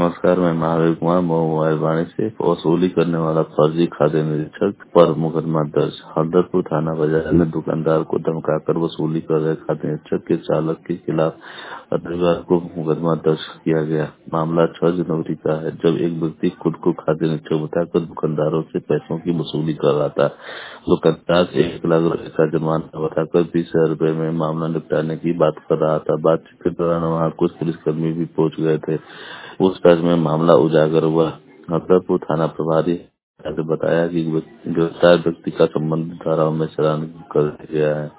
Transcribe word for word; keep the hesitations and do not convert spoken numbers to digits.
नमस्कार, मैं महावीर कुमार मऊ मोबाइल वाणिज्य से वसूली करने वाला फर्जी खाते निरीक्षक पर मुकदमा दर्ज। हरदरपुर थाना बाजार में दुकानदार को धमकाकर वसूली कर रहे खाते निरीक्षक के चालक के खिलाफ रविवार को मुकदमा दर्ज किया गया। मामला छह जनवरी का है, जब एक व्यक्ति खुद को खाते निरीक्षक बताकर दुकानदारों से पैसों की वसूली कर रहा था। दुकानदार से एक लाख रुपए का जुर्माना बताकर बीस हजार रूपए में मामला निपटाने की बात कर रहा था। बातचीत के दौरान वहां कुछ पुलिसकर्मी भी पहुंच गए थे। पूछताछ में मामला उजागर हुआ। हरदरपुर थाना प्रभारी ने बताया कि गिरफ्तार व्यक्ति का संबंधित धाराओं में चालान कर दिया गया है।